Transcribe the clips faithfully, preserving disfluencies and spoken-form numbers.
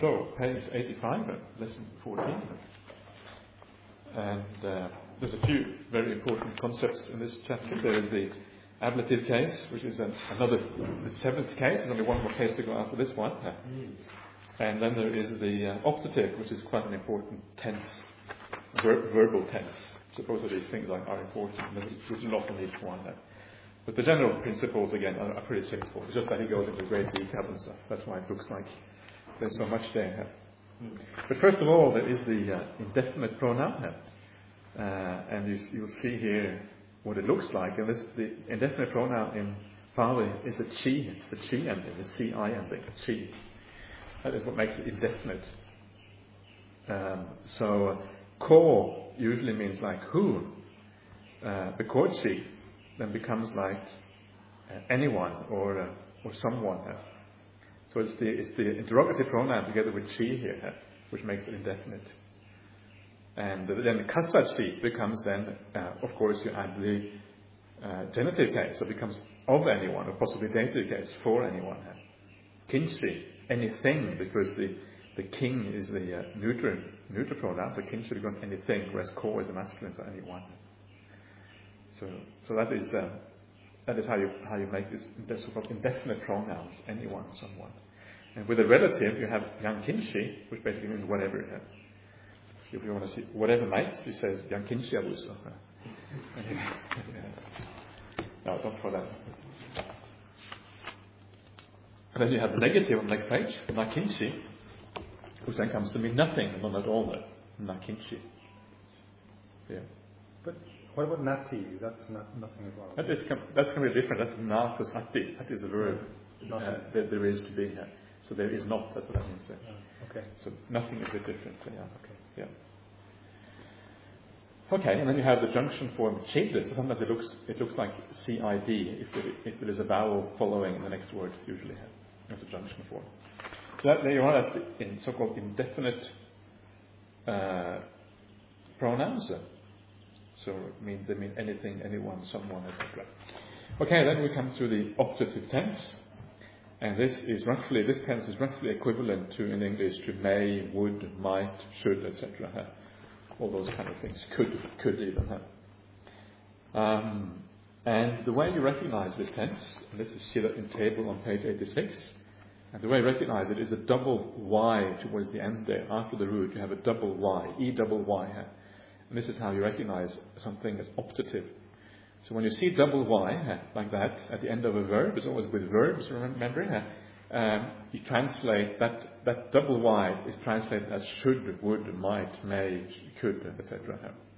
so, page eighty-five, lesson fourteen. And uh, there's a few very important concepts in this chapter. There is the ablative case, which is an, another, the seventh case. There's only one more case to go after this one. Mm. And then there is the uh, optative, which is quite an important tense, ver- verbal tense. So both of these things are, are important. There's a lot on each one. Uh, but the general principles, again, are, are pretty simple. It's just that he goes into great detail and stuff. That's why it looks like there's so much there. Mm. But first of all, there is the uh, indefinite pronoun. Uh, and you, you'll see here what it looks like. And this, the indefinite pronoun in Pali is the chi, the chi ending, the ci ending, chi. That is what makes it indefinite. Um, so, uh, ko usually means like who. Uh, Bekochi then becomes like uh, anyone or uh, or someone. Uh. So it's the it's the interrogative pronoun together with chi here, uh, which makes it indefinite. And then kasachi becomes then, uh, of course, you add the uh, genitive case, so it becomes of anyone, or possibly dative case, for anyone. Kinchi, anything, because the, the king is the uh, neuter, neuter pronoun, so kinchi becomes anything, whereas ko is a masculine, so anyone. So so that is uh, that is how you how you make this so-called indefinite pronouns, anyone, someone. And with a relative, you have yang kinchi, which basically means whatever. Uh, If you want to see whatever might, he says yang kinchi abuso. No, don't throw that. And then you have the negative on the next page, na kinchi, which then comes to mean nothing, none at all. Na kinchi. Yeah. But what about nati? That's not nothing as well. That is that's going to be different. That's na plus ati. That is a verb. Uh, that there is to be here. So there is not. That's what that means. Oh, okay. So nothing is a bit different. Yeah. Okay. Yeah. Okay, and then you have the junction form chid. So sometimes it looks it looks like C I D if there, if there is a vowel following the next word. Usually, as a junction form. So that, there you are. That's the in so-called indefinite uh, pronouns. So it mean they mean anything, anyone, someone, et cetera. Okay, then we come to the optative tense. And this is roughly, this tense is roughly equivalent to, in English, to may, would, might, should, et cetera. All those kind of things. Could, could even have. Um, and the way you recognize this tense, and this is here in table on page eighty-six, and the way you recognize it is a double Y towards the end there. After the root, you have a double Y, E double Y. And this is how you recognize something as optative. So when you see double Y, like that, at the end of a verb, it's always with verbs, remember? Um, you translate, that, that double Y is translated as should, would, might, may, could, et cetera.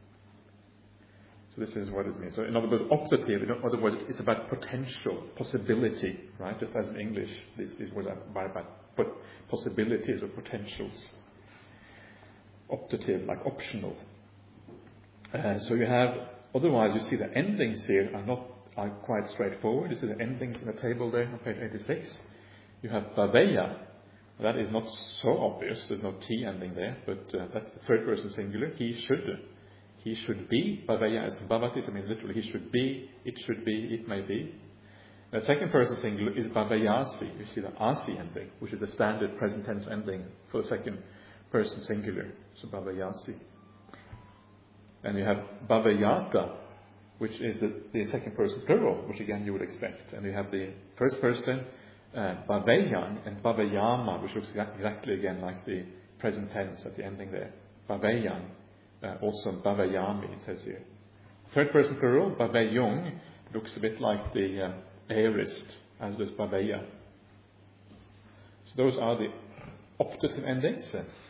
So this is what it means. So in other words, optative, in other words, it's about potential, possibility, right? Just as in English, these, these words are about possibilities or potentials. Optative, like optional. Uh, so you have, otherwise you see the endings here are not are quite straightforward. You see the endings in the table there on page eighty-six. You have baveya. That is not so obvious. There's no T ending there, but uh, that's the third person singular. He should. He should be. Baveya is bhavatis. I mean literally, he should be, it should be, it may be. The second person singular is bhavayasi. You see the asi ending, which is the standard present tense ending for the second person singular. So bhavayasi. And you have bhavayata, which is the, the second person plural, which again you would expect. And you have the first person, uh, bhaveyan, and bhavayama, which looks exactly again like the present tense at the ending there. Bhaveyan, uh, also bhavayami, it says here. Third person plural, bhavayung, looks a bit like the uh, aorist, as does bhaveya. So those are the optative endings.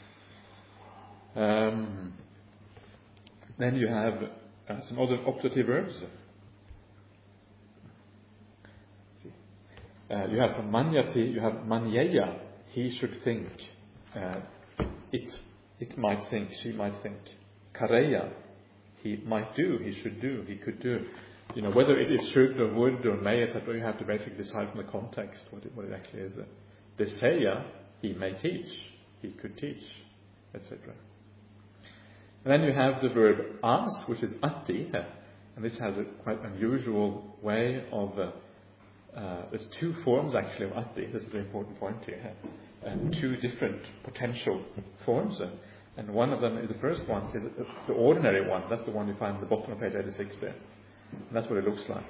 Um, Then you have uh, some other optative verbs. Uh, you have manyati, you have manyeya, he should think. Uh, it it might think, she might think. Kareya, he might do, he should do, he could do. You know, whether it is should or would or may, et cetera, you have to basically decide from the context what it, what it actually is. Deseya, he may teach, he could teach, et cetera. And then you have the verb as, which is ati, and this has a quite unusual way of, uh, uh, there's two forms actually of ati. This is the important point here. uh, two different potential forms. Uh, and one of them, is the first one, is the ordinary one. That's the one you find at the bottom of page eighty-six there. And that's what it looks like.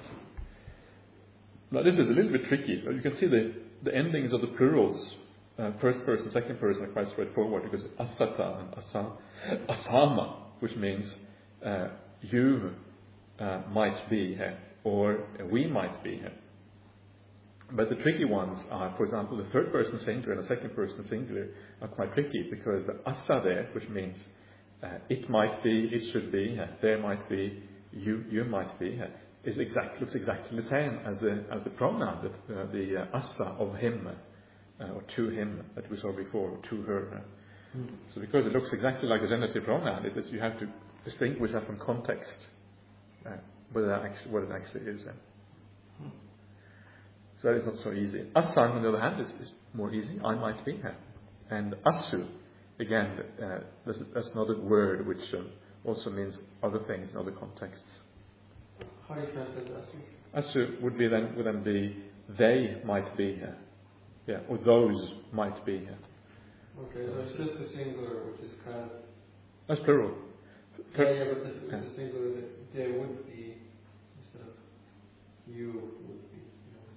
Now this is a little bit tricky. You can see the, the endings of the plurals, uh, first person, second person, are quite straightforward, because asata and asa, asama, which means uh, you uh, might be here, or we might be here. But the tricky ones are, for example, the third person singular and the second person singular are quite tricky, because the asa there, which means uh, it might be, it should be, uh, there might be, you you might be, uh, is exact, looks exactly the same as the as the pronoun, that, uh, the uh, asa of him, uh, or to him that we saw before, or to her. Uh. Mm. So because it looks exactly like the genitive pronoun, it is, you have to distinguish that from context, uh, whether that actually, what it actually is. Uh. Mm. So that is not so easy. Asan, on the other hand, is, is more easy. I might be here. And asu, again, uh, that's, that's another word which um, also means other things in other contexts. How do you translate asu? Asu would be then would then be they might be here, yeah, or those might be here. Okay, so it's just the singular, which is kind of. That's plural. Yeah, yeah, but this is yeah. the singular that they would be instead of you would be.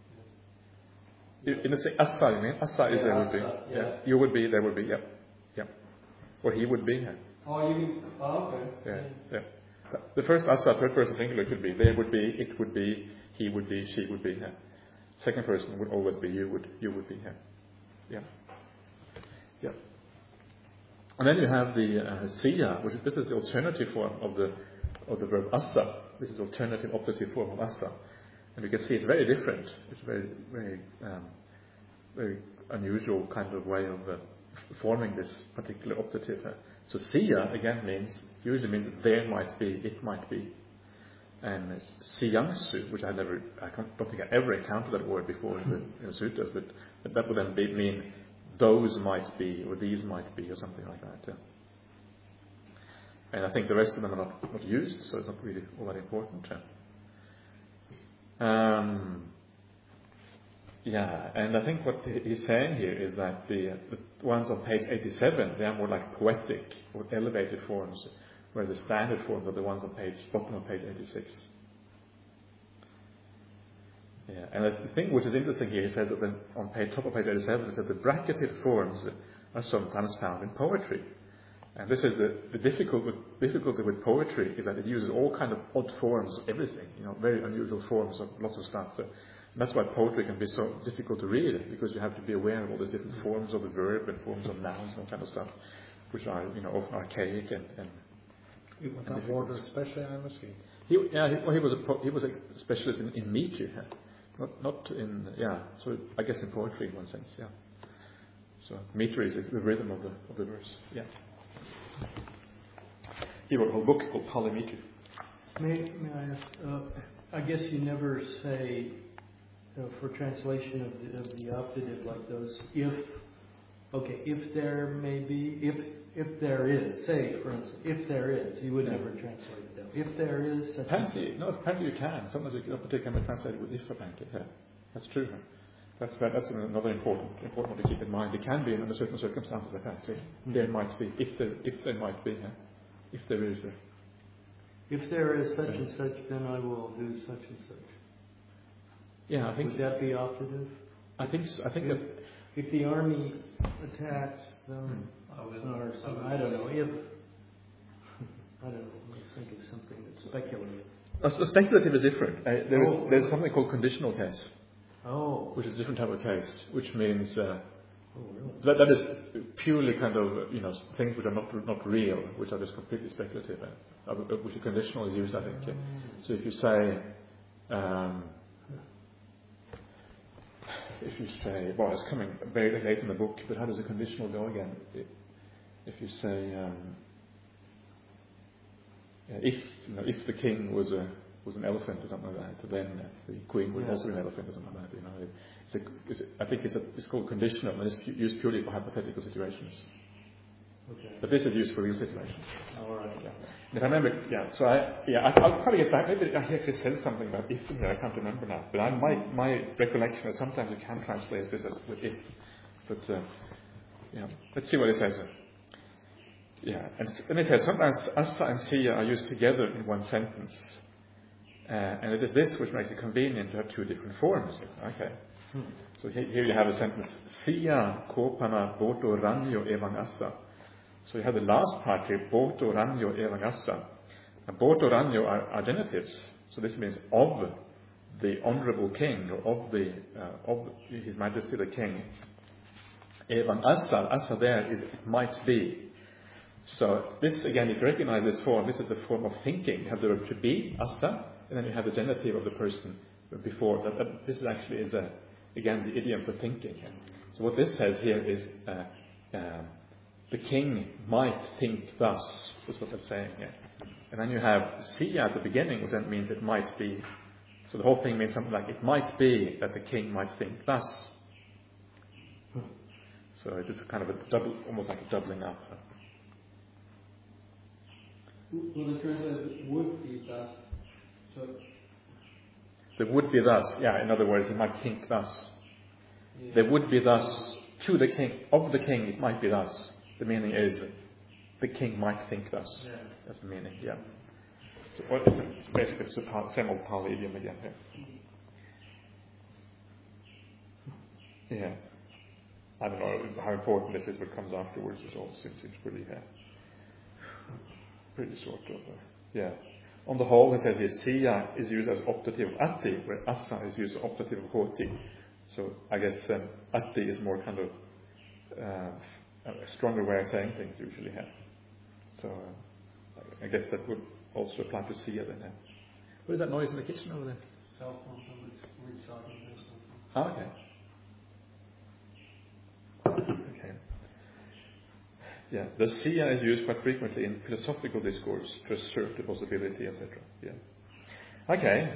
You know, yeah. In the same asa, you mean asa is yeah, there asa, would be, yeah. yeah. You would be, there would be, yeah, yeah, or he would be here. Oh, you mean? Oh, okay. Yeah, yeah. yeah. The first asa, third person singular, could be there would be, it would be, he would be, she would be here. Second person would always be you would, you would be here. Yeah, yeah. And then you have the uh, siya, which is, this is the alternative form of the of the verb asa. This is the alternative optative form of asa, and you can see it's very different. It's a very very um, very unusual kind of way of uh, forming this particular optative. Uh, so siya again means usually means there might be, it might be, and siyangsu, which I never, I don't think I ever encountered that word before in the, in the sutras, but, but that would then be, mean those might be, or these might be, or something like that. Yeah. And I think the rest of them are not, not used, so it's not really all that important. Yeah. Um, yeah, and I think what he's saying here is that the, uh, the ones on page eighty-seven, they are more like poetic or elevated forms, where the standard forms are the ones on page bottom of page eighty-six. Yeah, and the thing which is interesting here, he says that on page top of page eighty-seven, he said the bracketed forms are sometimes found in poetry. And this is the, the difficult with, difficulty with poetry is that it uses all kind of odd forms of everything, you know, very unusual forms of lots of stuff. So, and that's why poetry can be so difficult to read, because you have to be aware of all these different forms of the verb and forms of nouns and all kind of stuff, which are, you know, often archaic and. and He was a border specialist. He, yeah, he, well, he was a he was a specialist in, in meter, not not in yeah. So I guess in poetry in one sense, yeah. So meter is the rhythm of the of the verse, yeah. He wrote a whole book called Polymetry. May, may I ask? Uh, I guess you never say uh, for translation of the, of the optative like those. If okay, if there may be, if if there is, say for instance, if there is, you would yeah. never translate it down. If there is, such apparently, no, apparently you can. Sometimes you can, can be translated with if apparently. Yeah, that's true. That's that, that's another important important one to keep in mind. It can be in under certain circumstances apparently. Mm-hmm. There might be if there if there might be yeah. if there is a. If there is such yeah. and such, then I will do such and such. Yeah, I think. Would that be optative? I think so. I think if, that if the army attacks them, hmm. or something, I don't know. If I don't know, I think it's something that's speculative. Uh, speculative is different. Uh, there is oh, there's something called conditional case. Oh. Which is a different type of case, which means uh, oh, really? that that is purely kind of you know things which are not not real, which are just completely speculative. Uh, which the conditional is used, I think. Oh. So if you say, um, if you say, well, it's coming very late in the book, but how does the conditional go again? If you say, um, if you know, if the king was a was an elephant or something like that, then the queen would yeah. also be an elephant or something like that. You know, it's a, it's a, I think it's a, it's called conditional, and it's pu- used purely for hypothetical situations. Okay. But this is used for real situations. All right. Yeah. And if I remember, yeah. So I, yeah, I, I'll probably get back. Maybe I actually said something about if in there. I can't remember now. But I, my my recollection is sometimes you can translate this as with if, but uh, Yeah. Let's see what it says. Yeah, and, and it says sometimes asa and siya are used together in one sentence. Uh, and it is this which makes it convenient to have two different forms. Okay. Hmm. So here, here you have a sentence, siya kopana boto ranyo evang asa. So you have the last part here, boto ranyo evang asa. And boto ranyo are, are genitives. So this means of the honorable king, or of the uh, of His Majesty the King. Evang asa, asa there is it might be. So this again, if you recognize this form, this is the form of thinking. You have the verb to be, asa, and then you have the genitive of the person before. That, that this is actually is a, again the idiom for thinking. So what this says here is uh, uh, the king might think thus. Is what they're saying here. And then you have siya at the beginning, which then means it might be. So the whole thing means something like it might be that the king might think thus. So it is kind of a double, almost like a doubling up. Well, the translation would be thus. So there would be thus, yeah, in other words, he might think thus. Yeah. There would be thus, to the king, of the king, it might be thus. The meaning is, the king might think thus. Yeah. That's the meaning, yeah. So what is it? Basically, it's the same old Pali idiom again here. Yeah. I don't know how important this is, what comes afterwards. It all seems, seems pretty, uh, pretty sort of, uh, yeah. On the whole, it says here, siya is used as optative of ati, where asa is used as optative of hoti. So I guess um, ati is more kind of uh, a stronger way of saying things usually here. So uh, I guess that would also apply to siya then. Uh. What is that noise in the kitchen over there? Cell phone, somebody's recharging or something. Oh, okay. Okay. Yeah, the siya is used quite frequently in philosophical discourse to assert the possibility, et cetera. Yeah. Okay.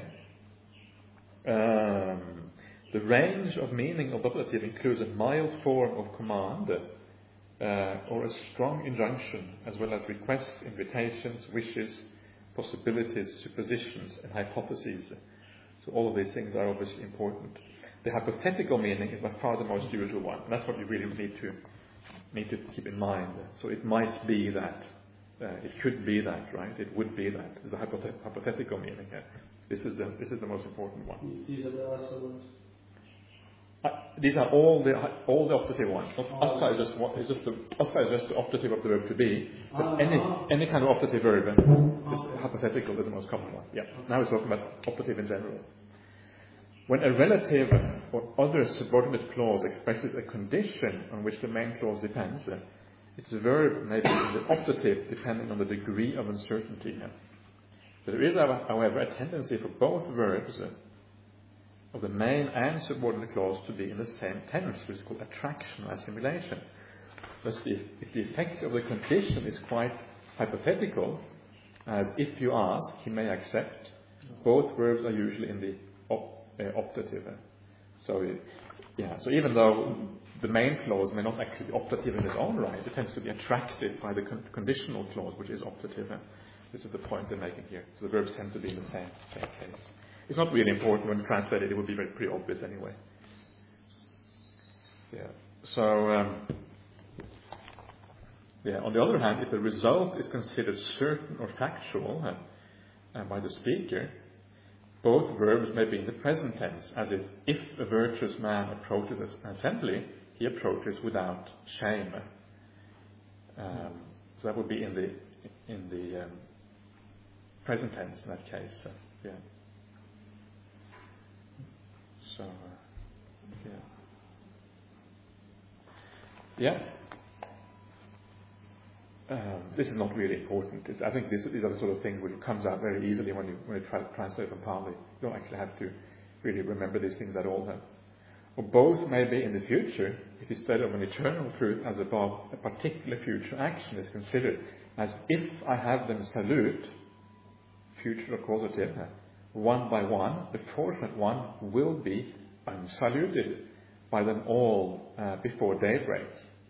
Um, the range of meaning of optative includes a mild form of command uh, or a strong injunction, as well as requests, invitations, wishes, possibilities, suppositions, and hypotheses. So all of these things are obviously important. The hypothetical meaning is by far the most usual one, and that's what you really need to need to keep in mind. So it might be that, uh, it could be that, right? It would be that. Is the hypothet- hypothetical meaning here. This is the this is the most important one. These are the asa ones. Uh, these are all the all the optative ones. Not oh, asa is just what is just the asa is just the optative of the verb to be. But uh, any uh, any kind of optative verb, and okay. hypothetical is the most common one. Yeah. Okay. Now we're talking about optative in general. When a relative or other subordinate clause expresses a condition on which the main clause depends, uh, its verb may be in the optative depending on the degree of uncertainty. Uh. But there is, however, a tendency for both verbs uh, of the main and subordinate clause to be in the same tense, which is called attraction or assimilation. Thus, if, if the effect of the condition is quite hypothetical, as if you ask, he may accept, both verbs are usually in the op- uh, optative. So, yeah. So even though the main clause may not actually be optative in its own right, it tends to be attracted by the con- conditional clause, which is optative. This is the point they're making here. So the verbs tend to be in the same, same case. It's not really important when translated. It would be very pretty obvious anyway. Yeah. So, um, yeah. On the other hand, if the result is considered certain or factual uh, uh, by the speaker, both verbs may be in the present tense, as if if a virtuous man approaches an assembly, he approaches without shame. Um, so that would be in the in the um, present tense in that case. Uh, yeah. So, uh, yeah. Yeah. Um, this is not really important. It's, I think this, these are the sort of things which comes out very easily when you when you try to translate from Pali. You don't actually have to really remember these things at all. Huh? Or both may be in the future, if instead of an eternal truth as above, a particular future action is considered as if I have them salute, future or causative, huh? One by one, the fortunate one will be unsaluted by them all uh, before daybreak.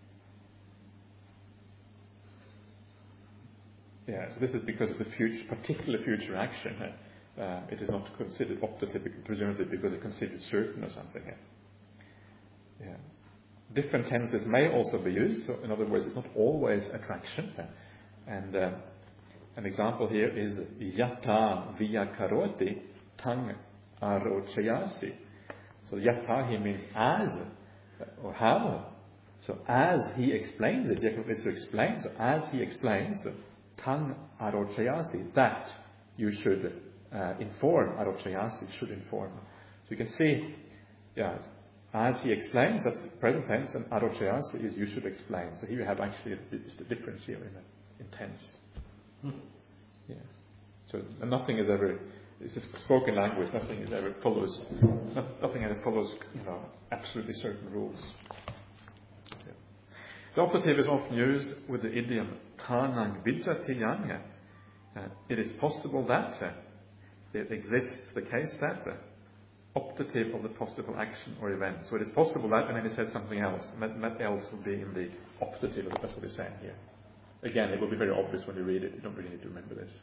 Yeah, so this is because it's a future, particular future action. Uh, uh, it is not considered optative, presumably because it's considered certain or something. Uh. Yeah. different tenses may also be used. So, in other words, it's not always attraction. And uh, an example here is yata via karoti tang arochayasi. So yata here means as or how. So as he explains it, Jacob is to explain. So as he explains, tang arochayasi, that you should uh, inform. Arochayasi should inform. So you can see, yeah, as he explains, that's the present tense, and arochayasi is you should explain. So here you have actually it's the difference here in, in tense. Hmm. Yeah. So nothing is ever. It's a spoken language. Nothing is ever follows. Nothing ever follows, you know, absolutely certain rules. Yeah. The optative is often used with the idiom "tanang vidjatiyang." Uh, it is possible that uh, it exists the case that uh, optative of the possible action or event. So it is possible that, and then it says something else, and that, that else will be in the optative. That's what it's saying here. Again, it will be very obvious when you read it. You don't really need to remember this.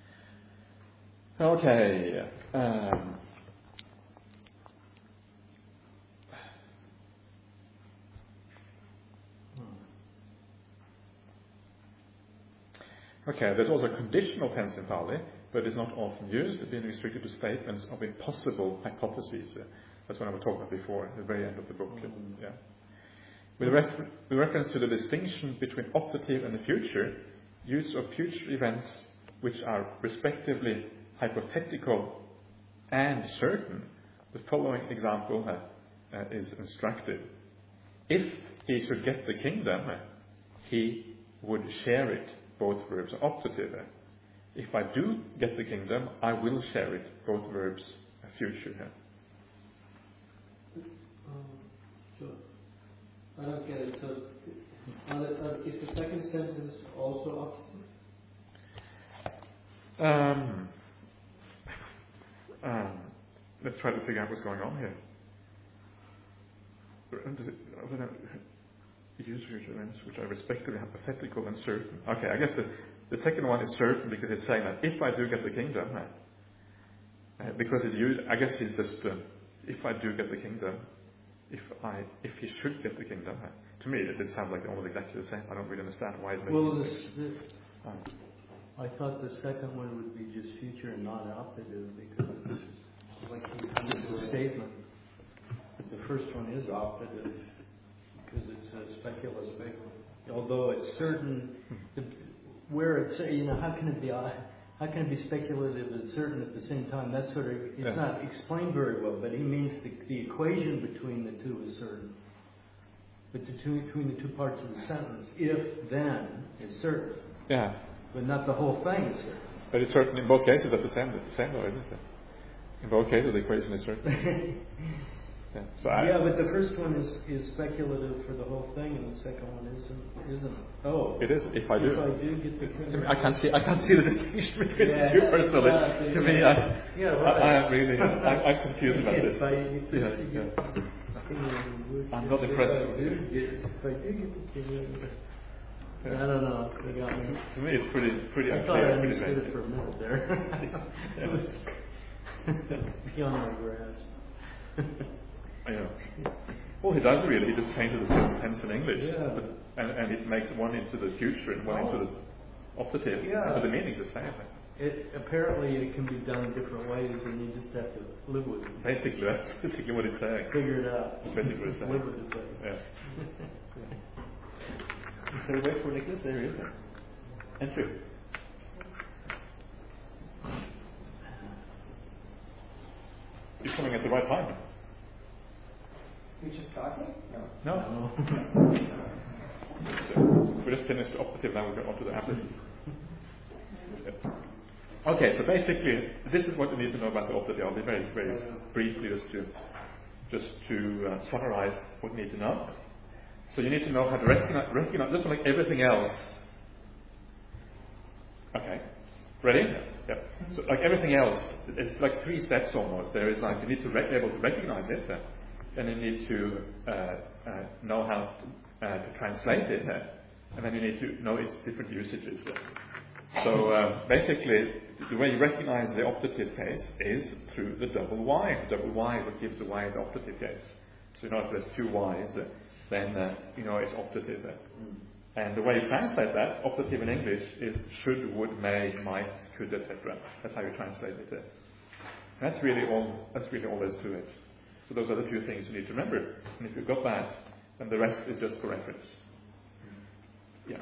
Okay. Um, okay, there's also conditional tense in Pali, but it's not often used, being restricted to statements of impossible hypotheses. Uh, that's what I was talking about before, at the very end of the book. Mm-hmm. Yeah. With, refer- with reference to the distinction between optative and the future, use of future events which are respectively hypothetical and certain, the following example uh, uh, is instructive. If he should get the kingdom, uh, he would share it. Both verbs are optative. Uh, if I do get the kingdom, I will share it. Both verbs are future. Uh. Um, sure. I don't get it. So, are the, uh, is the second sentence also optative? Um, um, let's try to figure out what's going on here. Does it, use future events which are respectively hypothetical and certain. Okay, I guess the, the second one is certain because it's saying that if I do get the kingdom, uh, because it used, I guess it's just uh, if I do get the kingdom, if I if he should get the kingdom. Uh, to me, it, it sounds like they're almost exactly the same. I don't really understand why it's making well, this. this, Um, I thought the second one would be just future and not optative because this is like this is a statement. But the first one is optative because it's a speculative. Although it's certain, where it's you know how can it be how can it be speculative and certain at the same time? That's sort of it's yeah. not explained very well. But he means the, the equation between the two is certain. But the two, between the two parts of the sentence, if then is certain. Yeah. But not the whole thing is certain. But it's certain in both cases. That's the same. The same, though, isn't it? In both cases, the equation is certain. yeah. So I, yeah, but the first one is, is speculative for the whole thing, and the second one isn't. Isn't. Oh. It is. If I do. If I do get the kingdom. I can't see. I can't see the distinction between yeah, the two personally. Uh, to yeah, me, I, yeah, right. I, I am really. I'm, I'm confused about this. If I, if yeah, I yeah. get, I'm not impressed. If I do get, if I do get the kingdom. I don't know. They got me. To me, it's pretty, pretty I unclear. thought I pretty understood vague. it for a minute there. It was beyond my grasp. I know. Well, he does really. He just changes the present tense in English, Yeah. but, and, and it makes one into the future and one Oh. into the optative. Yeah. But the meaning's the same. It apparently it can be done different ways, and you just have to live with it. Basically, that's basically what it's saying. Figure it out. That's basically what it's saying. Live with it. Yeah. So we wait for Nicholas. There he is. Entry. He's coming at the right time. You just talking? No. No. So we just finished the optative, now we'll go on to the ablative. Yeah. Okay, so basically, this is what you need to know about the optative. I'll be very, very briefly just to just to uh, summarize what you need to know. So you need to know how to recognize, recognize just like everything else. Okay, ready? Yeah. So like everything else, it's like three steps almost. There is like you need to be able to recognize it, uh, then you need to uh, uh, know how to, uh, to translate it, uh, and then you need to know its different usages. Uh. So uh, basically, the way you recognize the optative case is through the double Y. The double Y is what gives away the optative case. So you know if there's two Y's, uh, then uh, you know it's optative. Uh. And the way you translate that, optative in English, is should, would, may, might, could, et cetera. That's how you translate it. Uh. That's really all. That's really all there is to it. So those are the two things you need to remember. And if you've got that, then the rest is just for reference. Yeah.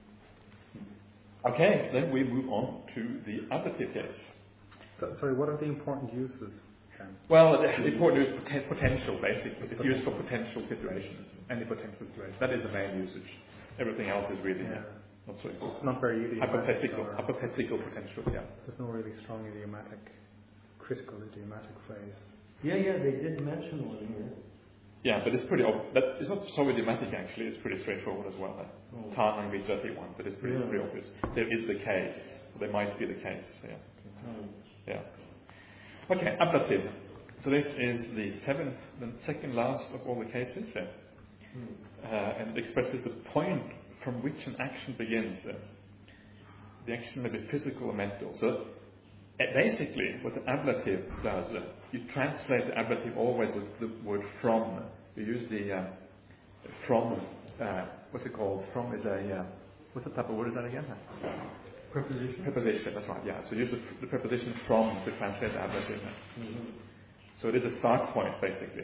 Okay, then we move on to the ablative case. So, sorry, what are the important uses? Then? Well, the important is poten- potential, basically. It's used for potential situations, any potential situation. That is the main usage. Everything else is really Yeah. uh, not so It's important. not very idiomatic. Hypothetical, or- hypothetical potential, yeah. There's no really strong idiomatic, critical idiomatic phrase. Yeah, yeah, they did mention one here. Yeah, but it's pretty, ob- but it's not so idiomatic actually, it's pretty straightforward as well. Uh. Oh. Tanang means thirty-one, but it's pretty, Yeah. pretty obvious. There is the case, there might be the case, yeah. Oh. Yeah. Okay, ablative. So this is the seventh, the second last of all the cases, yeah. Hmm. Uh, and it expresses the point from which an action begins. Uh, the action may be physical or mental. So uh, basically, what the ablative does, uh, you translate the ablative always with the word from. You use the uh, from. Uh, what's it called? From is a uh, what's the type of word is that again? Preposition? Preposition. That's right. Yeah. So use the, the preposition from to translate the ablative. Mm-hmm. So it is a start point, basically.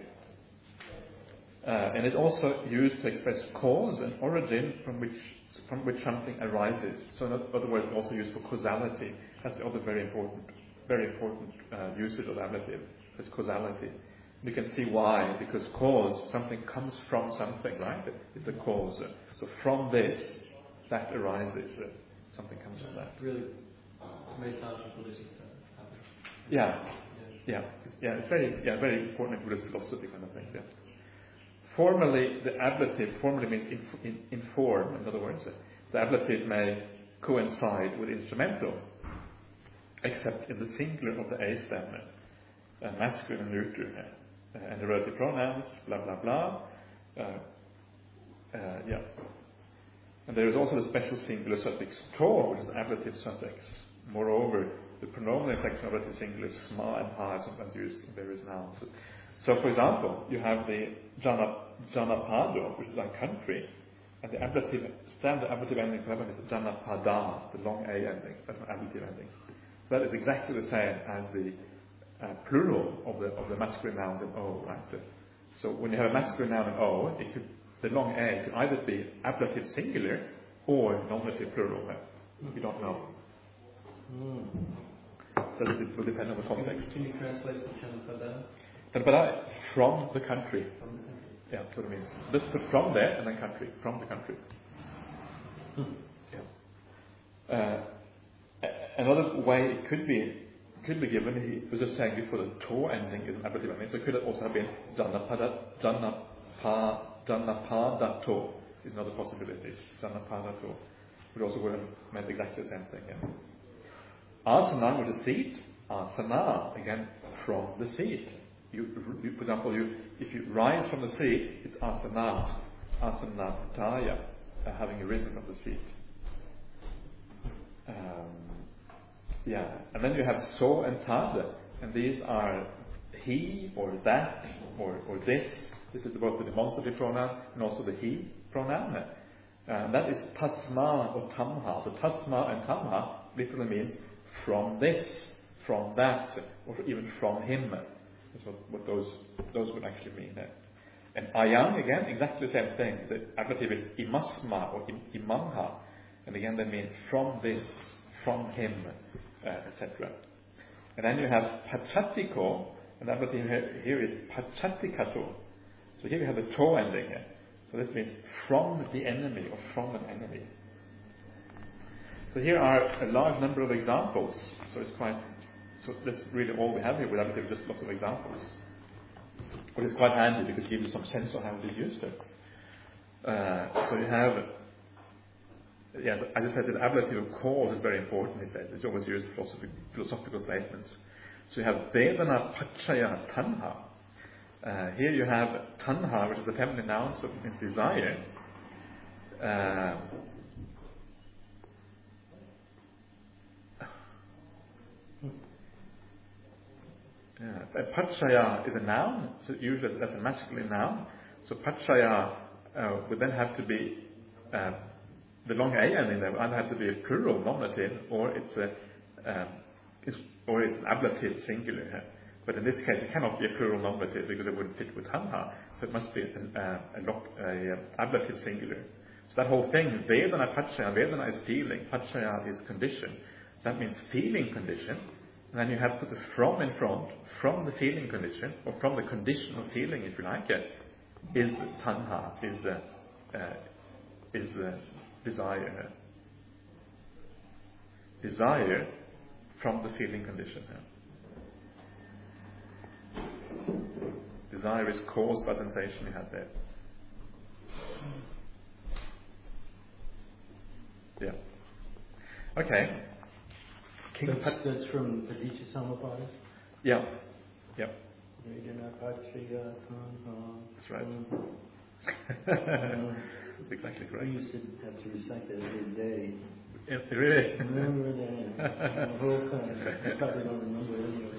Uh, and it's also used to express cause and origin from which from which something arises. So in other words, also used for causality. That's the other very important, very important uh, usage of ablative. Is causality. You can see why, because cause, something comes from something, right? It's the cause. So from this, that arises. Uh, something comes from that. Really, many times in Buddhism that happens. Yeah. Yeah. Yeah, yeah, it's very, yeah, very important in Buddhist philosophy kind of things. Yeah. Formally, the ablative formally means in, in, in form. In other words, the ablative may coincide with instrumental, except in the singular of the a stem, uh, masculine and neuter, uh, and the relative pronouns, blah blah blah. Uh, uh, yeah, and there is also the special singular suffix to, which is an ablative suffix. Moreover, the pronominal inflection of relative singular sma and ha is sometimes used in various nouns. So, so, for example, you have the jana, janapado, which is our country, and the ablative standard ablative ending for heaven is janapada, the long a ending. That's an ablative ending. So that is exactly the same as the uh, plural of the of the masculine nouns in o, right? So when you have a masculine noun in o, it could, the long a could either be ablative singular or nominative plural. You don't know. Mm. So it will depend on the context. Can you translate the Janapada Janapada, from the country. from the country? Yeah, that's what it means. Just put from there and then country. From the country. Yeah. Uh, a- another way it could be could be given, he was just saying before, the to ending is an ablative ending, so it could also have been Janapada, Janapa, Janapadato is another possibility. Janapadato would also would have meant exactly the same thing. Yeah. Asana with the seat, asana, again, from the seat. You, you, for example, you, if you rise from the seat, it's asana, asanataya, uh, having arisen from the seat. Um, yeah, and then you have so and tad, and these are he or that or, or this. This is both the demonstrative pronoun and also the he pronoun. Uh, and that is tasma or tamha. So tasma and tamha literally means from this, from that, or even from him. That's what, what those those would actually mean. And ayang, again, exactly the same thing. The ablative is imasma or imamha. And again, they mean from this, from him, uh, et cetera. And then you have pachatiko, and the ablative here, here is pachatikato. So here we have the to ending here. So this means from the enemy or from an enemy. So here are a large number of examples. So it's quite, so that's really all we have here. We have just lots of examples. But it's quite handy because it gives you some sense of how it is used. Uh, so you have, yes, as I said, the ablative of cause is very important, he says. It's always used in philosophic, philosophical statements. So you have vedana pachaya tanha. Uh, here you have tanha, which is the feminine noun, so it means desire. Uh, Yeah. Pachaya is a noun, so usually that's a masculine noun. So pachaya uh, would then have to be uh, the long a ending there would either have to be a plural nominative or it's a um, it's, or it's an ablative singular here. But in this case, it cannot be a plural nominative because it wouldn't fit with tanha. So it must be an uh, a, a, a ablative singular. So that whole thing, vedana pachaya, vedana is feeling, pachaya is condition. So that means feeling condition. And then you have to put the from in front, from the feeling condition, or from the condition of feeling, if you like it, is tanha, is uh, uh, is uh, desire. Desire from the feeling condition. Desire is caused by sensation he has there. Yeah. Okay. King That's, Pat- that's from Padicca Samuppada. Yeah. Yeah. Vedana pachaya tanha. That's right. Uh, That's exactly we correct. used to have to recite that every day. Yeah, really? Remember that? The whole time. I probably don't remember anyway.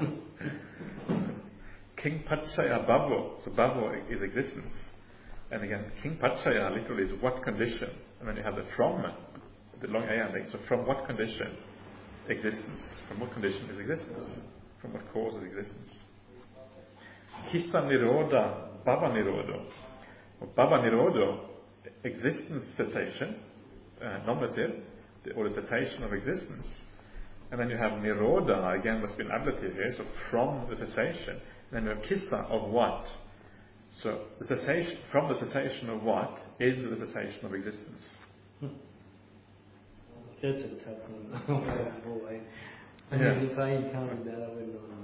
King Pachaya Bhavo. So Bhavo is existence. And again, King Pachaya literally is what condition. And then you have the from, the long a ending. So from what condition? Existence. From what condition is existence? From what cause is existence? Kisa Niroda, Bhava Nirodo. Bhava Nirodo, existence cessation, uh, nominative, or the cessation of existence. And then you have Niroda, again must be an ablative here, so from the cessation. And then you have Kisa, of what? So the cessation, from the cessation of what is the cessation of existence? That's a tough one. Oh boy. I Yeah. mean, if I encountered that, I would know.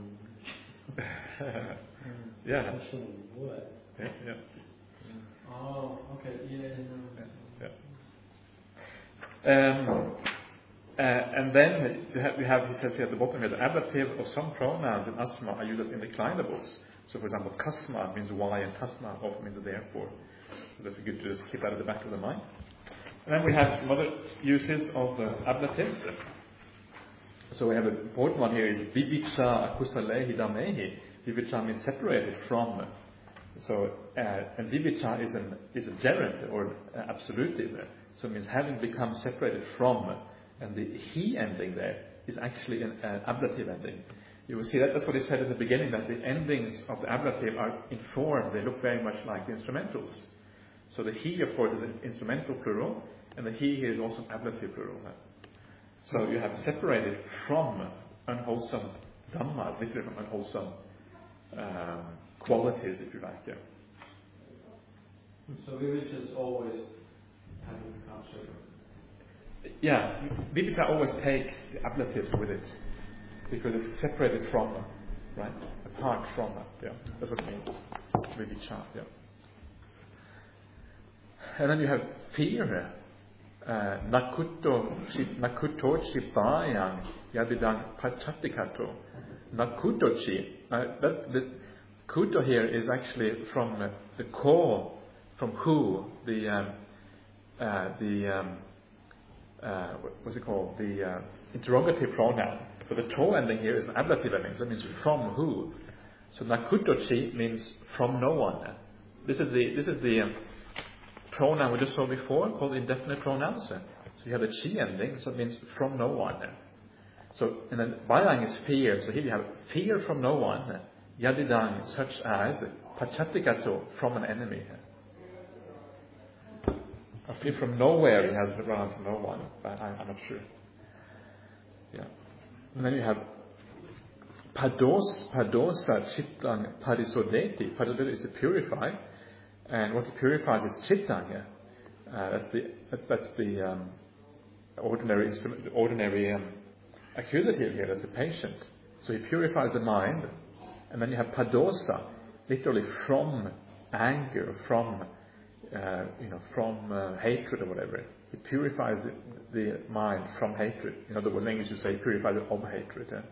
Yeah. Cessation of what? Yeah, yeah. Oh, okay. Yeah, yeah, no. Yeah. Um, uh, and then you have, you have, he says here at the bottom here, the ablative of some pronouns in asma are used as indeclinables. So, for example, kasma means why, and tasma often means therefore. So that's good to just keep that at the back of the mind. And then we have some other uses of uh, ablatives. So we have an important one here is vivicha akusalehi damehi. Vivicha means separated from. So, uh, and vivicha is an is a gerund or uh, absolutive. So it means having become separated from. And the he ending there is actually an uh, ablative ending. You will see that that's what he said at the beginning, that the endings of the ablative are in form. They look very much like the instrumentals. So the he, of course, is an instrumental plural, and the he here is also an ablative plural. So you have separated from unwholesome dhammas, literally from unwholesome um, qualities, if you like. Yeah. So village is always having become separate. Yeah, Vivicha always takes the ablative with it, because it's separated from, right? Apart from, yeah. That's what it means. Vivicha, yeah. And then you have fear. Uh, nakuto nakuto chipayang yadidang pachatikato. Nakutochi. Uh, that the kuto here is actually from uh, the ko, from who, the um, uh, the um, uh, what's it called? The uh, interrogative pronoun. But the to ending here is an ablative ending. So that means from who. So nakutochi means from no one. This is the this is the um, pronoun we just saw before, called indefinite pronouns. So you have the chi ending, so it means from no one. So, and then bayang is fear. So here you have fear from no one. Yadidang, such as pachatikato, from an enemy. A fear from nowhere, he has the pronoun from no one, but I, I'm not sure. Yeah. And then you have pados, padosa, chittang, parisodeti. Parisodeti is to purify. And what he purifies is chittanga. Uh, that's the that, that's the um, ordinary instrument, the ordinary um, accusative here. That's the patient. So he purifies the mind, and then you have padosa, literally from anger, from uh, you know, from uh, hatred or whatever. He purifies the, the mind from hatred. In other words, in English you say purify the of hatred. Eh?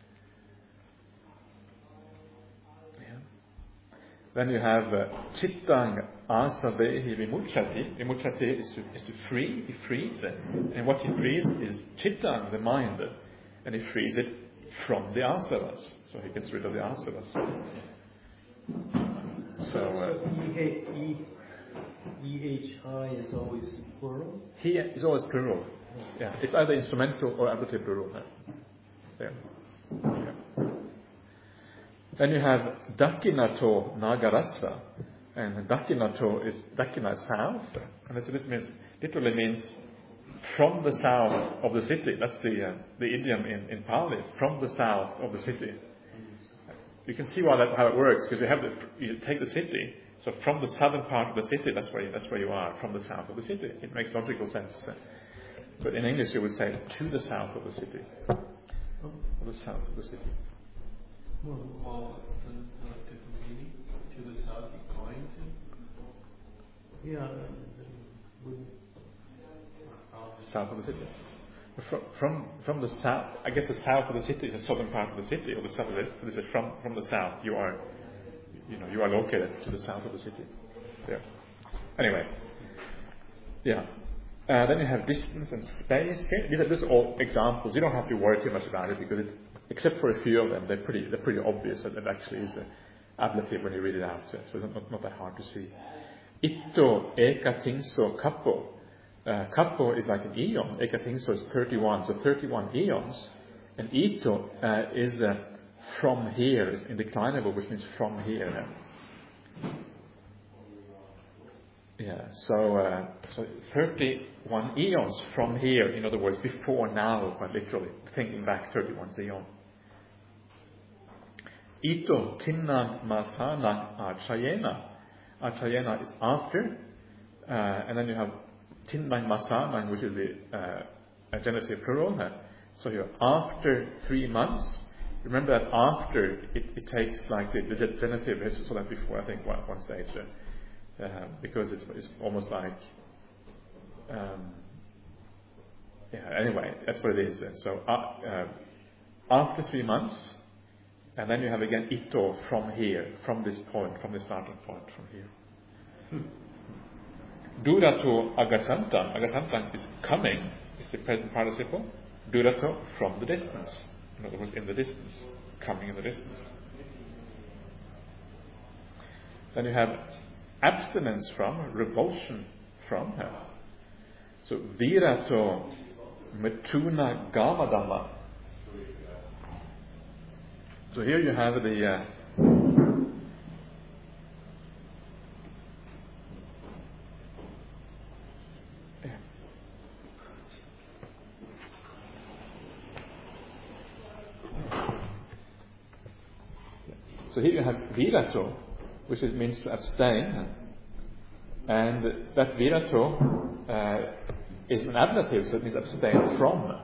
Then you have uh, chittang asavehi vimuchati. Vimuchati is to, is to free, he frees. And what he frees is chittang, the mind. And he frees it from the asavas. So he gets rid of the asavas. So, uh, So he, he E H I is always plural? He is always plural. Yeah, it's either instrumental or ablative plural. Yeah. Yeah. Then you have Dakinato Nagarasa, and Dakinato is Dakina is south, and so this means literally means from the south of the city. That's the uh, the idiom in, in Pali, from the south of the city. You can see why that, how it works, because you have the, you take the city, so from the southern part of the city, that's where you, that's where you are, from the south of the city. It makes logical sense. But in English, you would say to the south of the city, or the south of the city. Well, well the, the different meaning to the south you're going to? Yeah. Would, South of the city. From, from from the south, I guess the south of the city is the southern part of the city, or the south of it. So they say from from the south, you are, you know, you are located to the south of the city. Yeah. Anyway. Yeah. Uh, then you have distance and space. These are just all examples. You don't have to worry too much about it because, it, except for a few of them, they're pretty they're pretty obvious that it actually is an ablative when you read it out. So it's not not that hard to see. Itto eka tingso kappo. Uh, Kappo is like an eon. Ekatingso is thirty-one, so thirty-one eons. And Ito uh, is uh, from here, is indeclinable, which means from here. Yeah, so uh, so thirty-one eons from here, in other words, before now, quite literally, thinking back thirty-one eon. Ito tinnan masana achayena. Achayena is after, uh, and then you have Tinnang Masanang, which is the uh, a genitive plural. Uh, so here, after three months, remember that after, it, it takes like the, the genitive is so that before, I think, one, one stage, uh, uh, because it's, it's almost like, um, yeah, anyway, that's what it is. So uh, uh, after three months, and then you have again ito from here, from this point, from the starting point, from here. Hmm. Durato agasantam. Agasantam is coming, is the present participle. Durato, from the distance. In other words, in the distance. Coming in the distance. Then you have abstinence from, revulsion from her. So, virato metuna gamadama. So here you have the uh, So here you have virato, which is, means to abstain, and that virato uh, is an ablative, so it means abstain from.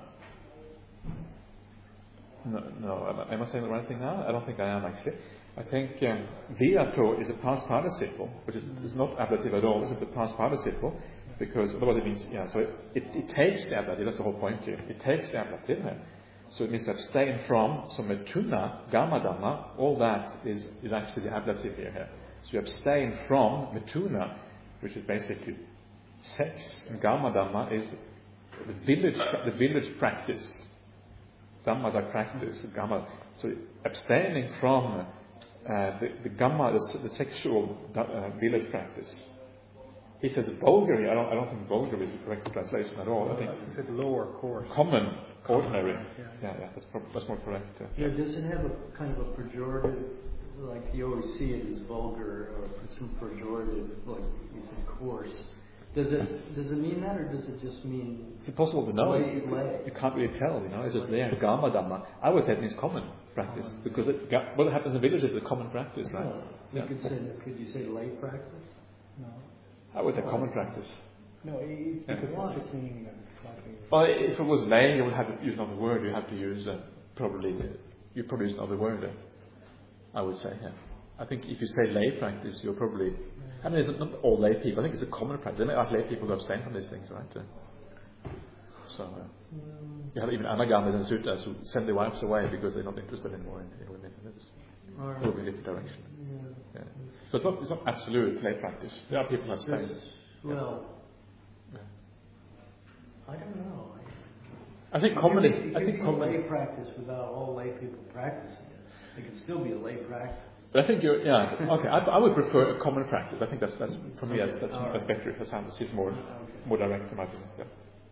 No, no, am I saying the right thing now? I don't think I am actually. I think um, virato is a past participle, which is, is not ablative at all. This is a past participle, because otherwise it means, yeah, so it, it, it takes the ablative, that's the whole point here. It takes the ablative. So it means to abstain from, so metuna, gamadama, all that is, is actually the ablative here, here. So you abstain from metuna, which is basically sex, and gamadama is the village, the village practice. Dhammas are practice, gamma. So abstaining from uh, the, the gamma, the, the sexual uh, village practice. He says vulgar. I don't. I don't think vulgar is the correct translation at all. I think he said lower course. Common, ordinary. Yeah, yeah, yeah. That's, pro- that's more correct. Uh, yeah. Does it have a kind of a pejorative? Like you always see it as vulgar or some pejorative, like you said, coarse. Does it does it mean that, or does it just mean? It's impossible to know. Lay, lay. You can't really tell. You know, it's just there. Gamma dhamma. I would say it means common practice because it, what happens in villages is a common practice, right? Oh, you yeah. could say. Could you say lay practice? No. I would say common practice. No, it's Yeah. because yeah. it's between slightly. Well, if it was lay, you would have to use another word. You have to use uh, probably. You probably use another word. Uh, I would say. Yeah. I think if you say lay practice, you're probably. I mean, it's not all lay people. I think it's a common practice. They may ask lay people to abstain from these things, right? Uh, so, uh, you have even anagamas and suttas who send their wives away because they're not interested anymore in, in women. It's Right. moving in a different direction. Yeah. Yeah. So it's not, it's not absolute lay practice. There are people who abstain. This- Well, Yeah. I don't know. I think You common can is. be- you I can think be common. lay practice without all lay people practicing it. It can still be a lay practice. But I think you're, yeah, okay, I, I would prefer a common practice. I think that's, that's for me, that's, that's, that's better. That sounds it's more, more direct to my opinion. Yeah.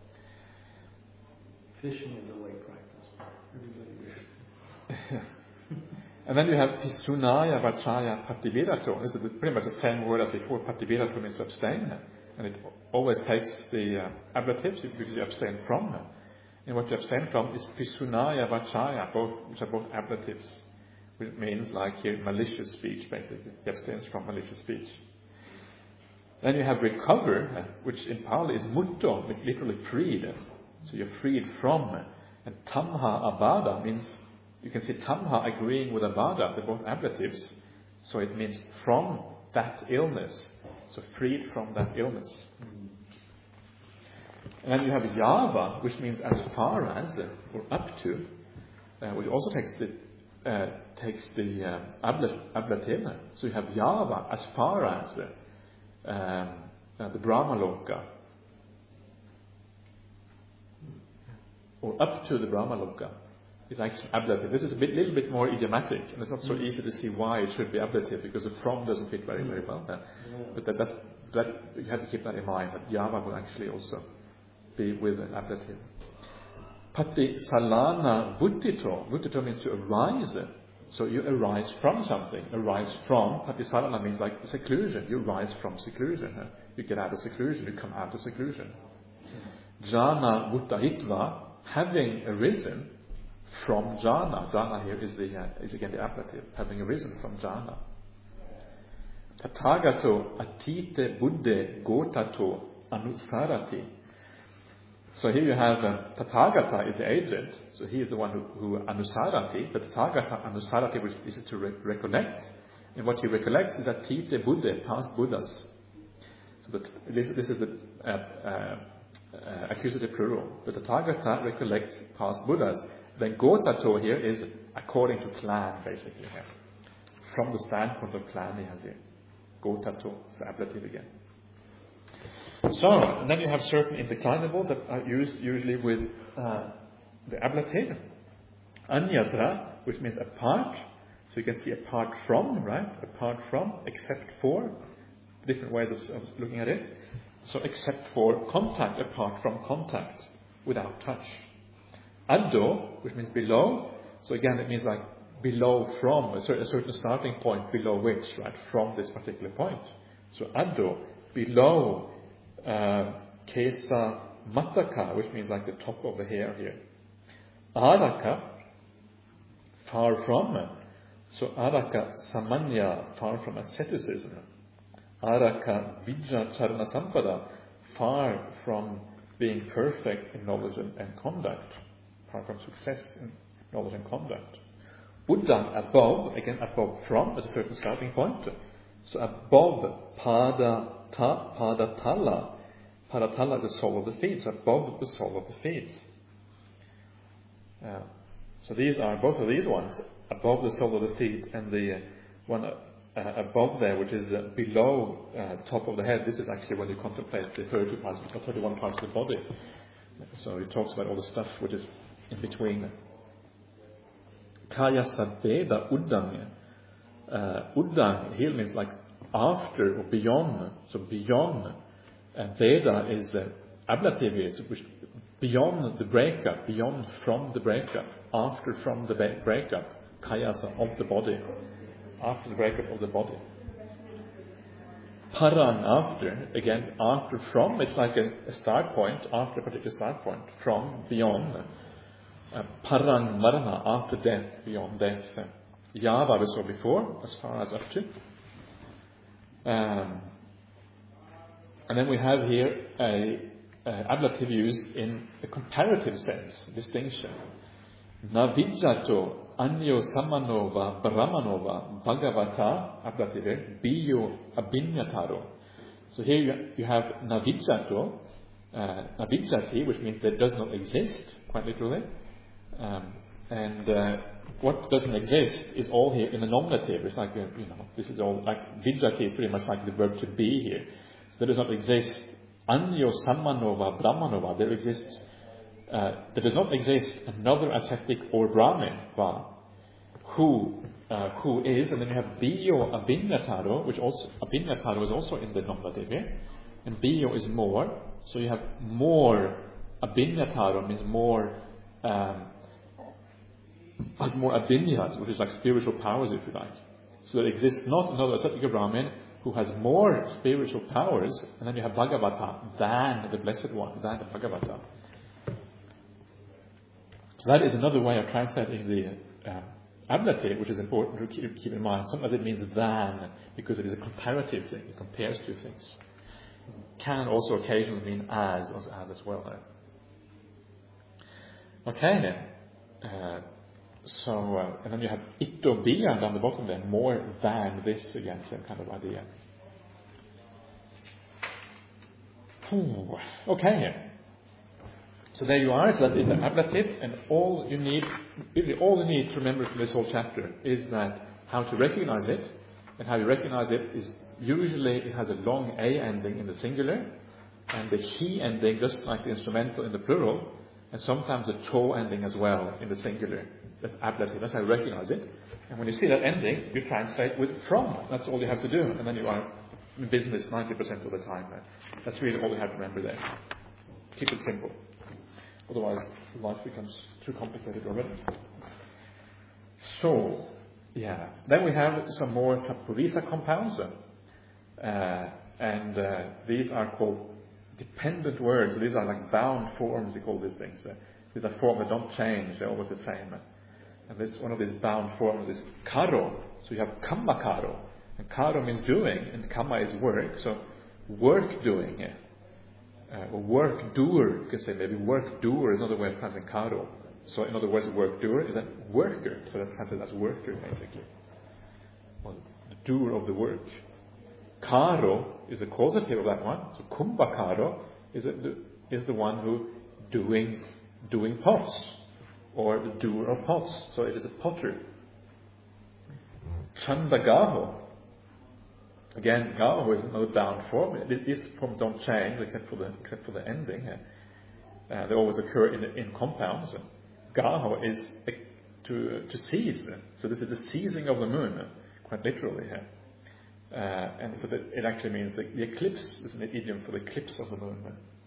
Fishing is a way practice. Everybody And then you have Pisunaya Vachaya Pativirato. This is pretty much the same word as before. Pativirato means to abstain. And it always takes the uh, ablatives, which you abstain from. And what you abstain from is Pisunaya Vachaya, both, which are both ablatives. Which means, like here, malicious speech, basically. He abstains from malicious speech. Then you have recover, which in Pali is mutto, which literally freed. So you're freed from. And tamha abada means, you can see tamha agreeing with abada, they're both ablatives. So it means from that illness. So freed from that illness. And then you have yava, which means as far as, or up to, uh, which also takes the uh, takes the um, ablat, ablative. So you have yava as far as um, uh, the Brahmaloka, or up to the Brahmaloka, is actually ablative. This is a bit, little bit more idiomatic, and it's not so easy to see why it should be ablative, because the from doesn't fit very, very well there. But that, that's, that, you have to keep that in mind, that yava will actually also be with an ablative. Pati salana vuttito. Vuttito means to arise. So you arise from something. Arise from. Pati salana means like seclusion. You rise from seclusion. You get out of seclusion. You come out of seclusion. Jana vuttahitva. Having arisen from jhana. Jhana here is the uh, is again the ablative. Having arisen from jhana. Tathagato atite buddhe gotato anusarati. So here you have um, Tathagata is the agent, so he is the one who, who anusarati, but Tathagata anusarati, which is to re- recollect, and what he recollects is that Tite Buddha, past Buddhas. So that this, this is the uh, uh, uh, accusative plural. The Tathagata recollects past Buddhas. Then Gotato here is according to clan, basically. Here. From the standpoint of clan, he has here. Gotato, it's the ablative again. So, and then you have certain indeclinables that are used usually with uh, the ablative. Anyatra, which means apart. So you can see apart from, right? Apart from, except for. Different ways of, of looking at it. So except for contact, apart from contact, without touch. Addo, which means below. So again, it means like below from, a certain, a certain starting point below which, right? From this particular point. So addo, below Uh, Kesa Mataka, which means like the top of the hair here. Araka, far from. So Araka Samanya, far from asceticism. Araka Vijja Charana Sampada, far from being perfect in knowledge and, and conduct. Far from success in knowledge and conduct. Uddam, above, again above from, is a certain starting point. So above Pada ta, Padatala. Padatala is the sole of the feet, so above the sole of the feet. Uh, so these are, both of these ones, above the sole of the feet, and the uh, one uh, above there, which is uh, below uh, top of the head. This is actually when you contemplate the thirty parts, or thirty-one parts of the body. So he talks about all the stuff which is in between. Kaya Sabeda Uddang. Uh, Uddang here means like after or beyond. So beyond. And Veda is uh, ablative, which beyond the breakup, beyond from the breakup, after from the breakup, kayasa of the body, after the breakup of the body. Paran after, again after from, it's like a, a start point, after a particular start point, from, beyond. Uh, Paran marana, after death, beyond death. Yava we saw before, as far as up to. Um, And then we have here a, a ablative used in a comparative sense, distinction. Navijato anyo samanova brahmanova bhagavata ablative biyo abhinyataro. So here you, you have navijato, uh, navijati, which means that does not exist, quite literally. Um, and uh, what doesn't exist is all here in the nominative. It's like, you know, this is all, like, vijati is pretty much like the verb to be here. So there does not exist anyo samanova brahmanova. There exists, uh, there does not exist another ascetic or brahmin, va, who uh, who is, and then you have bio abinyataro, which also, abinyataro is also in the nominative here, and bio is more, so you have more, abinyataro means more, um, has more abinyas, which is like spiritual powers, if you like. So there exists not another ascetic Brahmin who has more spiritual powers, and then you have Bhagavata than the Blessed One, than the Bhagavata. So that is another way of translating the uh, ablative, which is important to keep, keep in mind. Sometimes it means than, because it is a comparative thing, it compares two things. Can also occasionally mean as, or as as well. Okay then. Uh, so, uh, and then you have itobia down the bottom there, more than this again, same kind of idea. Ooh, okay. So there you are, so that is the ablative, and all you need, really all you need to remember from this whole chapter is that how to recognize it, and how you recognize it is usually it has a long A ending in the singular, and the he ending just like the instrumental in the plural, and sometimes the to ending as well in the singular. That's ablative, that's how you recognize it. And when you see that ending, you translate with from. That's all you have to do, and then you are in business ninety percent of the time. That's really all you have to remember there. Keep it simple. Otherwise, life becomes too complicated already. So, yeah. Then we have some more Tapurisa compounds. Uh, and uh, these are called dependent words. These are like bound forms, they call these things. Uh, these are forms that don't change, they're always the same. And this one of these bound forms is karo. So you have kamma karo. And karo means doing, and kamma is work. So, work doing. Uh, or work doer, you can say maybe work doer is another way of pronouncing karo. So in other words, work doer is a worker. So that translates as worker basically. Well, the doer of the work. Karo is a causative of that one. So kumbha karo is, a, is the one who doing doing pots. Or the doer of pots. So it is a potter. Chandagaho. Again, gaho is another bound form. These forms don't change except for the except for the ending. Uh, they always occur in in compounds. Gaho is uh, to to seize. So this is the seizing of the moon, uh, quite literally here. Uh, and for the, it actually means the, the eclipse is an idiom for the eclipse of the moon.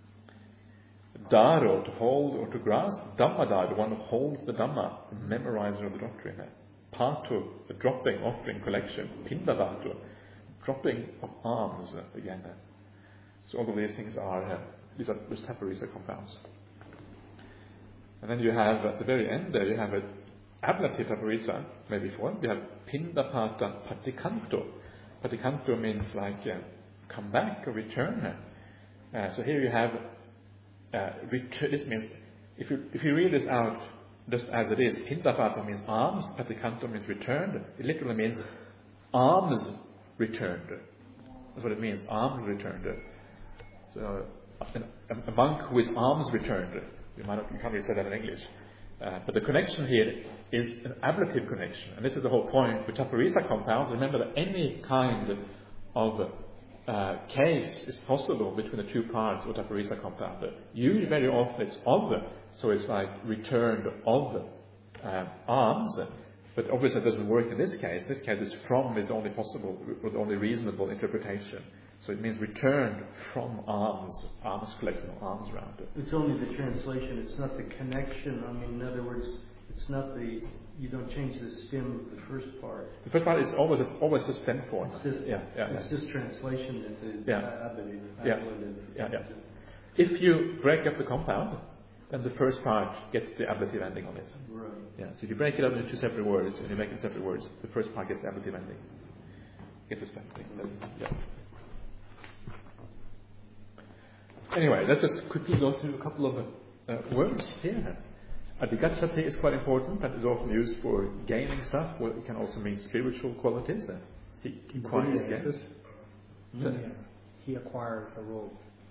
Daro, to hold or to grasp. Dhammadar, the one who holds the Dhamma, the memorizer of the doctrine. Patu, the dropping, offering, collection. Pindavatu, dropping of alms uh, again. Uh. So all of these things are, uh, these are just Tapurisa compounds. And then you have, at the very end there, you have an ablative Tapurisa, maybe form. You have Pindapata Patikanto. Patikanto means like uh, come back or return. Uh, so here you have, uh, ret- this means, if you, if you read this out just as it is, Pindapata means alms, Patikanto means returned. It literally means alms returned. That's what it means, alms returned. So a, a monk who is alms returned. You might not, you can't really say that in English. Uh, but the connection here is an ablative connection. And this is the whole point with Tapurisa compounds. Remember that any kind of uh, case is possible between the two parts of Tapurisa compound. Usually very often it's of, so it's like returned of uh, alms. But obviously it doesn't work in this case. In this case, is from is the only possible, or the only reasonable interpretation. So it means returned from alms, alms collection, alms round it. It's only the translation. It's not the connection. I mean, in other words, it's not the. You don't change the stem of the first part. The first part is always always a stem form. It's just, yeah, yeah, it's yeah. just translation into Yeah. ablative. Yeah. ablative. Yeah, yeah. If you break up the compound, then the first part gets the ablative ending on it. Right. Yeah. So if you break it up into two separate words and you make it separate words, the first part gets the ablative ending. Gets the stem thing. Yeah. Anyway, let's just quickly go through a couple of uh, words here. Adhikachati is quite important. That is often used for gaining stuff. Well, it can also mean spiritual qualities. Uh, he acquires gains. So, Yeah. He acquires a role.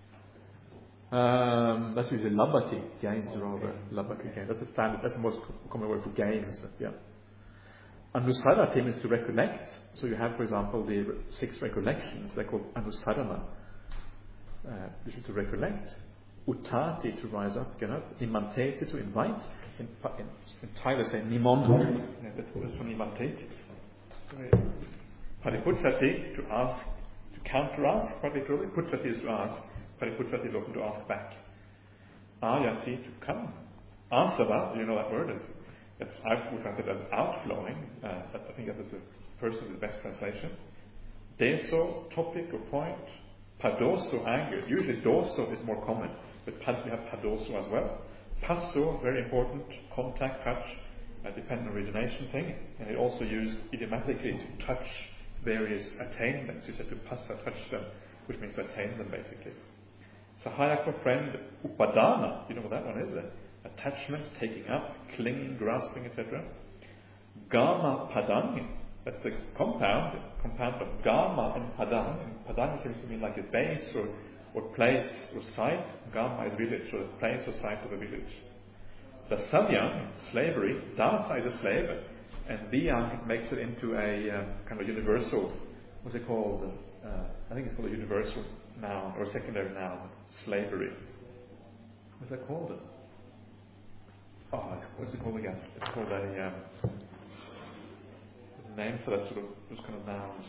um, that's usually labati, gains rather. Labati gains. That's a standard. That's the most common word for gains. Yeah. Anusarati means to recollect. So you have, for example, the six recollections. They're called anusarana. Uh, this is to recollect. Utati, to rise up, get up. Nimanteti, to invite. In, in, in Thai they say nimon. Yeah, that's, that's from nimanteti. Pariputrati, to ask, to counter-ask, quite literally. Putrati is to ask. Pariputrati is often to ask back. Ayati, to come. Asava, you know that word, it's, it's I would translate as outflowing. Uh, but I think that is the first of the best translation. Deso, topic or point. Padoso, anger. Usually doso is more common, but pad, we have padoso as well. Passo, very important, contact, touch, a dependent origination thing, and it also used idiomatically to touch various attainments. You said to passa, touch them, which means to attain them basically. Sahaya for friend, upadana, you know what that one is? Uh, attachment, taking up, clinging, grasping, et cetera. Gama padang, that's the compound, compound of gama and padang. And padang seems to mean like a base or, or place or site. Gama is village, or the place or site of a village. The savyang, slavery, dasa is a slave, and viyang makes it into a uh, kind of universal, what's it called? Uh, I think it's called a universal noun or secondary noun, slavery. What's that called? Oh, it's, what's it called again? It's called a um, name for that sort of those kind of nouns.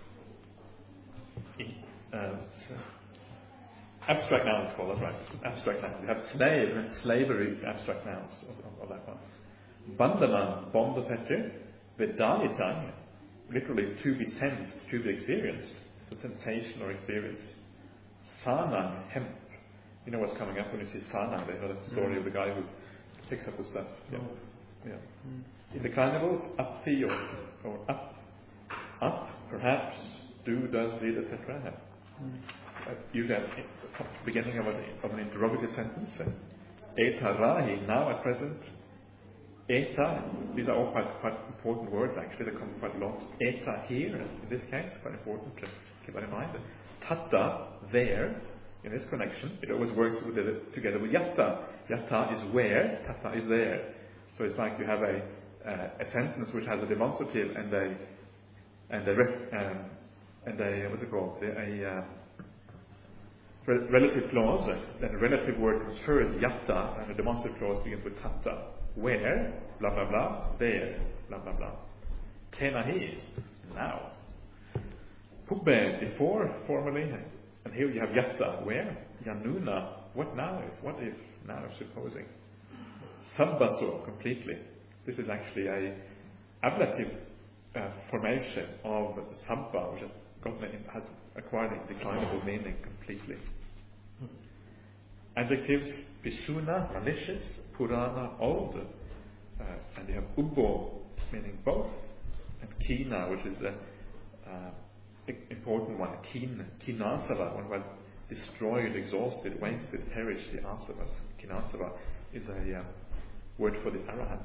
Uh, abstract nouns, called that's right. Abstract nouns. You have slave and slavery, abstract nouns of, of, of that one. Bandana, bondapetya, vedayitang, literally to be sensed, to be experienced, so sensation or experience. Sanang, hemp. You know what's coming up when you see sanang, you know the story mm. of the guy who picks up the stuff. Yeah. Yeah. Mm. In the carnivals, upthi or, or up, up, perhaps, do, does, did, et cetera. Mm. Uh, usually at the beginning of an, of an interrogative sentence. Uh, Eta rahi, now at present. Eta, these are all quite, quite important words actually, they come quite a lot. Eta here, in this case, quite important to keep that in mind. Tatta, there, in this connection, it always works with the, together with yatta. Yatta is where, tatta is there. So it's like you have a, uh, a sentence which has a demonstrative and a, and a, ref, um, and a what's it called? A, a uh, re- relative clause. Then a relative word comes first, yatta, and a demonstrative clause begins with tatta. Where, blah blah blah, there, blah blah blah. Tenahi, now. Pubbe, before, formerly, and here you have yatta, where? Yanuna, what now if? What if? Now if supposing. Sabbaso, completely. This is actually a ablative uh, formation of sabba, which has, gotten, has acquired a declinable meaning completely. Adjectives, pisuna, malicious, purana, old, uh, and you have ubbo, meaning both, and kina, which is a uh, important one. Kin, kinasava, one who has destroyed, exhausted, wasted, perished, the asavas. Kinasava is a uh, word for the arahant.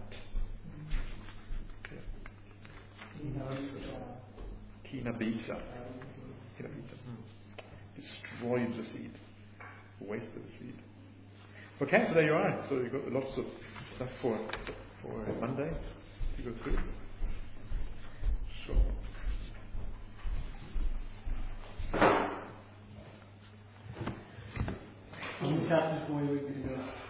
Kina bija. Kina bija. Destroyed the seed. Wasted the seed. Okay, so there you are. So you've got lots of stuff for for Monday to go through. So. How many chapters more are we going to go?